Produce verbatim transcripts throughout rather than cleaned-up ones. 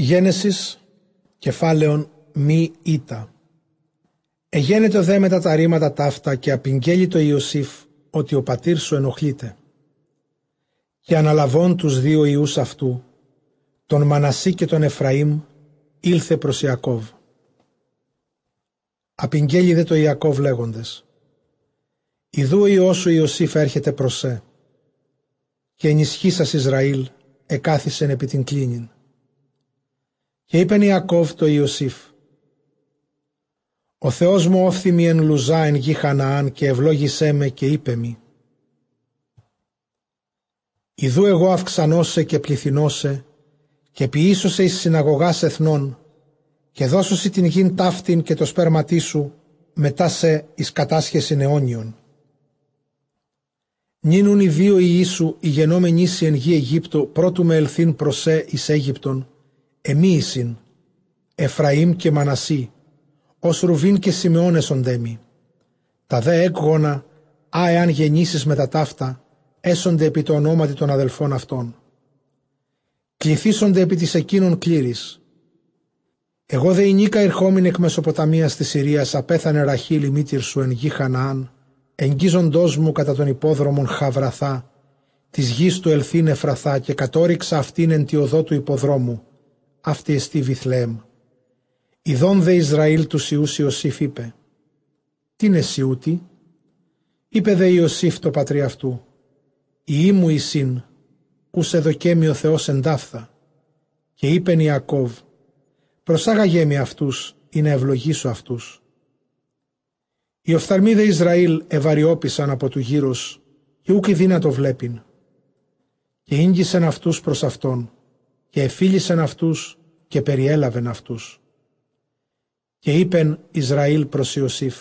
Γένεσης, κεφάλαιον μη ήτα. Εγένετο δε μετά τα ρήματα ταύτα και απειγγέλει το Ιωσήφ ότι ο πατήρ σου ενοχλείται. Και αναλαβών τους δύο ιούς αυτού, τον Μανασί και τον Εφραήμ, ήλθε προς Ιακώβ. Απειγγέλει δε το Ιακώβ λέγοντες: Ιδού ο Υιός σου Ιωσήφ έρχεται προς σε, και ενισχύσας Ισραήλ εκάθισεν επί την κλίνην. Και είπεν Ιακώβ το Ιωσήφ: Ο Θεός μου όφθημη εν Λουζά εν γη Χαναάν και ευλόγησέ με και είπε μη: Ιδού εγώ αυξανώσε και πληθυνώσε και ποιήσωσε εις συναγωγάς εθνών και δώσωσι την γην ταύτην και το σπέρματί σου μετά σε εις κατάσχεσιν αιώνιον. Νίνουν οι δύο ιοί σου οι γενόμενοι σοι εν γη Αιγύπτου πρώτου με ελθύν προς σε εις Αίγυπτον, εμίησιν, Εφραήμ και Μανασί, ως Ρουβίν και Σιμεών εσοντέμι. Τα δε έκγωνα, α εάν γεννήσεις με τα ταύτα, έσονται επί το ονόματι των αδελφών αυτών. Κληθήσονται επί της εκείνων κλήρης. Εγώ δε η νίκα ερχόμην εκ Μεσοποταμίας της Συρίας, απέθανε Ραχήλ η μήτηρ σου εν γη Χαναάν, εγγίζοντός μου κατά τον υπόδρομον Χαβραθά, της γης του ελθύν Εφραθά, και κατόριξα αυτήν εν τη οδό του υποδρόμου, αυτή εστί Βιθλεέμ. Ιδών δε Ισραήλ του Ιούς Ιωσήφ είπε: Τι είναι Σιούτη? Είπε δε Ιωσήφ το πατρί αυτού: Ιή μου εισήν, ους εδοκέμει ο Θεός εντάφθα. Και είπεν Ιακώβ: Προσάγαγέ με αυτούς, ή να ευλογήσω αυτούς. Οι οφθαλμοί δε Ισραήλ ευαριόπησαν από του γύρους, και ούκ δύνατο βλέπειν. Και ήγγισεν αυτούς προς αυτόν, και εφίλησεν αυτούς, και περιέλαβεν αυτούς. Και είπεν Ισραήλ προς Ιωσήφ: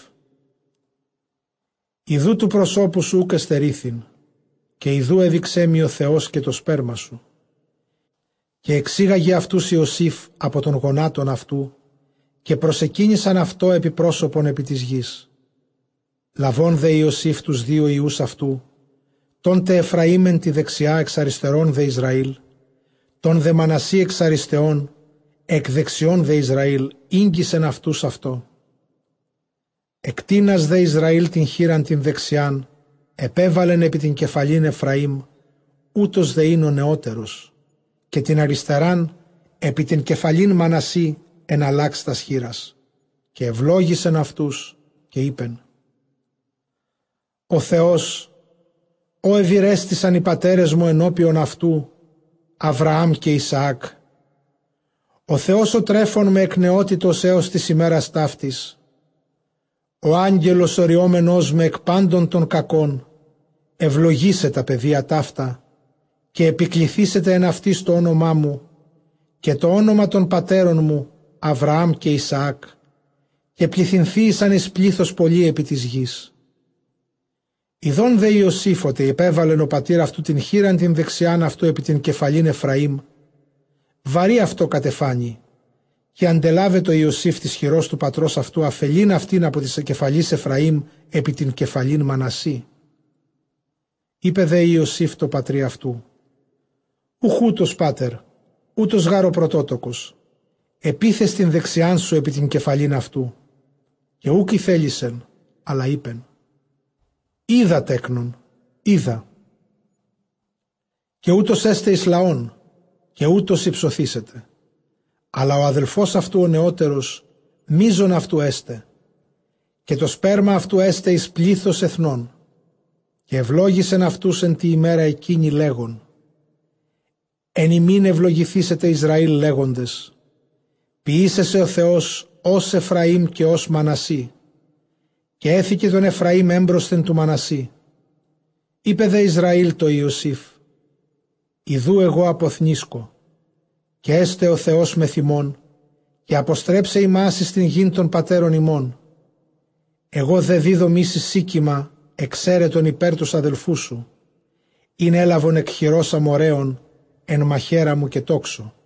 Ιδού του προσώπου σου ούκ εστερήθην, και ιδού έδειξέ μοι ο Θεός και το σπέρμα σου. Και εξήγαγε αυτούς Ιωσήφ από των γονάτων αυτού, και προσεκίνησαν αυτό επί πρόσωπον επί της γης. Λαβών δε Ιωσήφ τους δύο ιούς αυτού, τον τε Εφραήμ εν τη δεξιά εξ αριστερών δε Ισραήλ, τον δε Μανασί εξ αριστεών, εκ δεξιών δε Ισραήλ, ήγγισεν αυτούς αυτό. Εκτείνας δε Ισραήλ την χείραν την δεξιάν, επέβαλεν επί την κεφαλήν Εφραήμ, ούτως δε είναι ο νεότερος, και την αριστεράν επί την κεφαλήν Μανασί εναλλάξ τας χείρας. Και ευλόγησεν αυτούς και είπεν: Ο Θεός, ο ευηρέστησαν οι πατέρες μου ενώπιον αυτού, Αβραάμ και Ισαάκ. Ο Θεός ο τρέφων με εκ νεότητος έως της ημέρας ταύτης. Ο άγγελος οριόμενος με εκ πάντων των κακών, ευλογήσε τα παιδεία ταύτα και επικληθήσετε εν αυτής το όνομά μου και το όνομα των πατέρων μου, Αβραάμ και Ισαάκ, και πληθυνθήσαν εις πλήθος πολύ επί της γης. Ιδών δε Ιωσήφ ότι επέβαλεν ο πατήρ αυτού την χείραν την δεξιάν αυτού επί την κεφαλήν Εφραήμ, βαρύ αυτό κατεφάνει, και αντελάβε το Ιωσήφ της χειρός του πατρός αυτού αφελήν αυτήν από της κεφαλής Εφραήμ επί την κεφαλήν Μανασί. Είπε δε Ιωσήφ το πατρί αυτού: Ουχούτος πάτερ, ούτως γάρο πρωτότοκος, επίθες την δεξιάν σου επί την κεφαλήν αυτού. Και ούκ θέλησεν, αλλά είπεν: Είδα τέκνον, είδα. Και ούτως έστε εις λαών, και ούτως υψωθήσετε. Αλλά ο αδελφός αυτού ο νεότερος, μίζων αυτού έστε, και το σπέρμα αυτού έστε εις πλήθος εθνών. Και ευλόγησεν αυτούς εν τη ημέρα εκείνη λέγον: Εν ημίν ευλογηθήσετε Ισραήλ λέγοντες: Ποιήσεσαι ο Θεός ως Εφραήμ και ως Μανασί. Και έθηκε τον Εφραήμ έμπροσθεν του Μανασί. Είπε δε Ισραήλ το Ιωσήφ: Ιδού εγώ αποθνίσκω, και έστε ο Θεός με θυμών, και αποστρέψε ημάς εις την γην των πατέρων ημών. Εγώ δε δίδω μίσης σίκημα, εξαίρετον υπέρ τους αδελφού σου, είναι έλαβον εκ χειρός αμοραίων, εν μαχαίρα μου και τόξο.